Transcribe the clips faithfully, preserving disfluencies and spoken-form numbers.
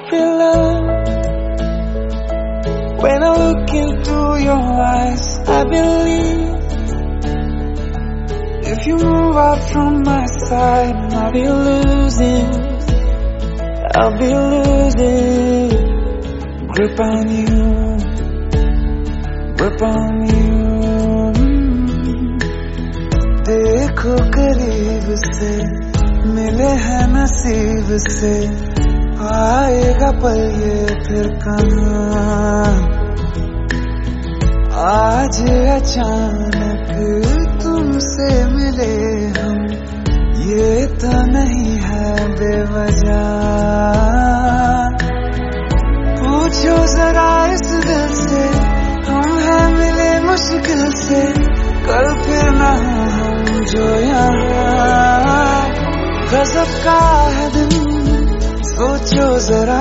feel love when I look into your eyes. I believe if you move out from my side, I'll be losing, I'll be losing grip on you, grip on you. देखो करीब से मिले हैं नसीब से, आएगा पल ये फिर कहाँ। आज अचानक तुमसे मिले हम, ये तो नहीं है बेवजह। पूछो जरा इस दिल से, हम हैं मिले मुश्किल से, कल फिर ना हम जो यहाँ। गजब का है दिन, सोचो जरा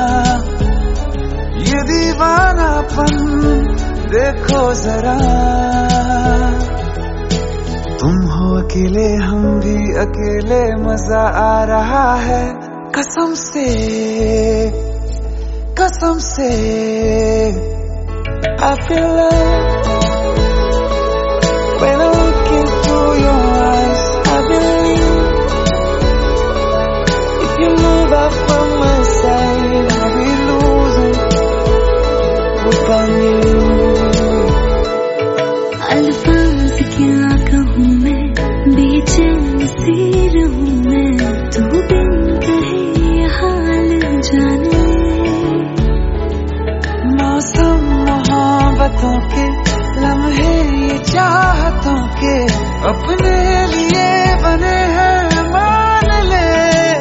ये दीवानापन, देखो जरा। तुम हो अकेले, हम भी अकेले, मजा आ रहा है कसम से, कसम से। I feel love when I look into your eyes. I believe if you move out from my side, I'll be losing grip on you. अल्फाज क्या कहूँ मैं, बेचैन सी रहूँ मैं, तू बिन कहे ये हाल जाने। मौसम मोहब्बतों के लम्हे ये चाहतों के, अपने लिए बने हैं मान ले।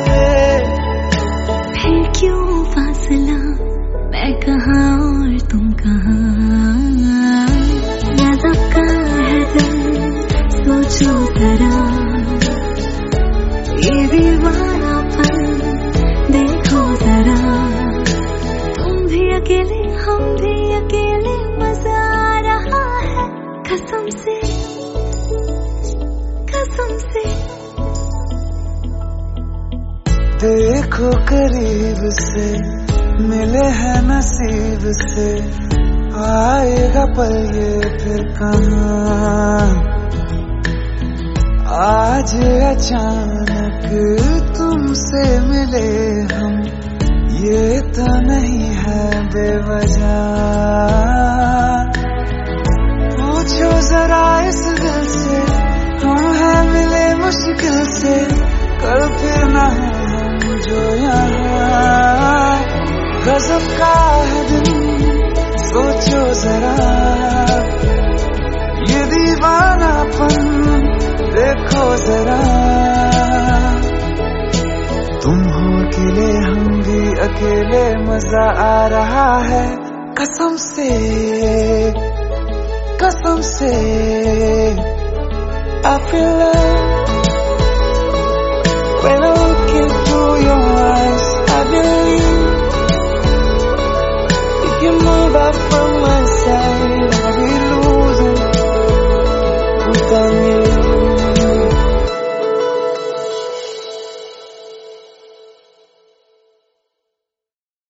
फिर क्यों फासला, मैं कहाँ और तुम कहाँ। गजब का है दिल, सोचो जरा ये दीवानापन, देखो जरा। तुम भी अकेले, हम भी अकेले, मजा आ रहा है कसम से, कसम से। देखो करीब से मिले हैं नसीब से, आएगा पल ये फिर कहाँ। आज अचानक तुमसे मिले हम, ये तो नहीं है बेवजह। पूछो जरा इस दिल से, हम हैं मिले मुश्किल से, कल फिर ना हम जो यहाँ। गजब का है दिन, सोचो जरा ये दीवानापन, देखो जरा। तुम हो अकेले, हम भी अकेले, मजा आ रहा है कसम से, कसम से। I feel love when I look into your eyes. I believe if you move out from